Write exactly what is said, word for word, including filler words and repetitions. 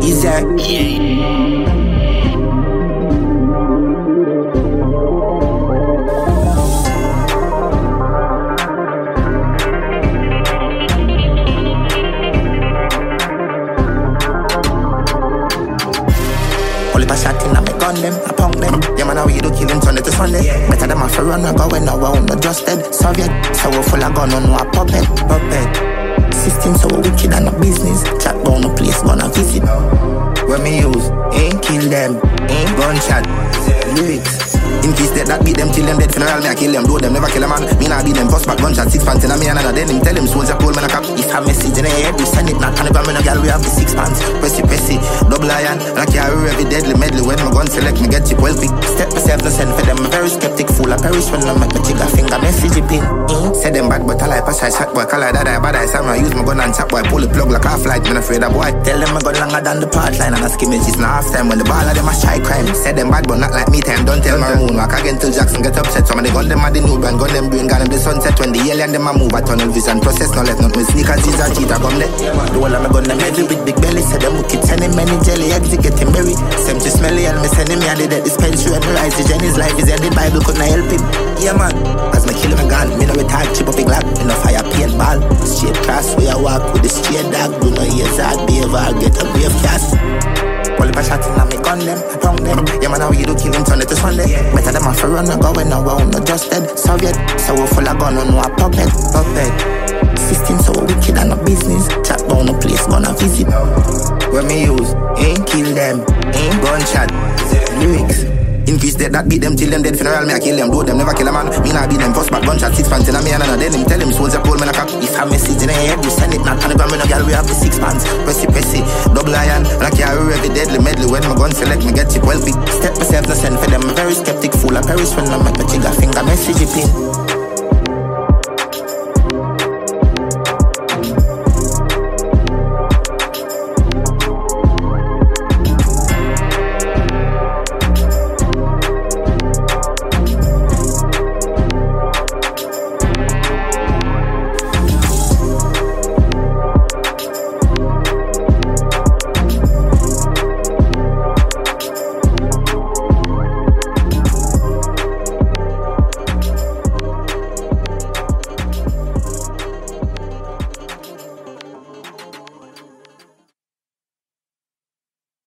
Easy. Yeah. A shot in a me gun them, I punk them. Yeah man, how you do kill him Sunday to Sunday. Yeah. Better them have to run, we go when no one not trusted. Soviet, so we full of gun on no puppet, puppet. System so we wicked and no business. Chat down no place, gonna visit. When me use, ain't kill them, ain't gunshot, lyrics. In case that, that beat them till them dead funeral, me I kill them. Though them never kill a man, me nah beat them. First back gunshot, six pants in a me and another. Then him tell him soldier pull me a cap. If a message in the head, we send it. Not on the ground, me no girl, we have the six pants. Pressy, pressy, double iron. And I carry every deadly medley. When my gun select, me get chip well big. Step myself, no send for them. I'm very skeptic, fool. I perish when I make my trigger finger message pin. Mm. Say them bad, but I like pass I shot boy. Call I that I bad I sam. I use my gun and chop boy. Pull the plug like half light. Me not afraid of boy. Tell them I gun longer than the part line. And I skimmage is not half time. When the ball of them a shy crime. Say them bad, but not like me time. Don't tell my moon. Walk again till Jackson get upset. Some of the gun them at the new brand. Gun them brain gone in the sunset. When the alien them a move a tunnel vision process. No let not with sneakers. These are cheater come there. The whole of my gun them heavy with big belly. Say them wicked sending many jelly eggs. They getting berry. Same to smelly and me sending me. I did that dispensary. And me rise the Jenny's life is ended. Bible couldn't help him. Yeah man. As me kill him gun. Me no retard. Chip up a glad. Me no fire paint ball. Straight class where I walk with the straight dog. Do no ears hard behave. I'll get a brave cast. Well, if I shot in, I me gun them, I punk them. Yeah, man, how you do kill him Sunday to Sunday. Yeah. Better them off a run, I go when no one not just dead. Soviet, so we full of gun on no puppet, puppet. System so wicked and no business. Chat down no place, gonna visit. When me use, ain't kill them, ain't gunshot, lyrics. In case that, that beat them till them dead funeral, me I kill them. Though them never kill a man, me nah beat them. First back gunshot, six pants in a me and another. Then him tell him soldier pull me a cap. If a message in the head, we send it. Not on the ground, me no girl, we have the six pants. Pressy, pressy, double iron. And I carry every deadly medley. When my gun select, me get chip well big. Step myself, no send for them. I'm very skeptic, fool. I perish when I make my trigger finger message pin.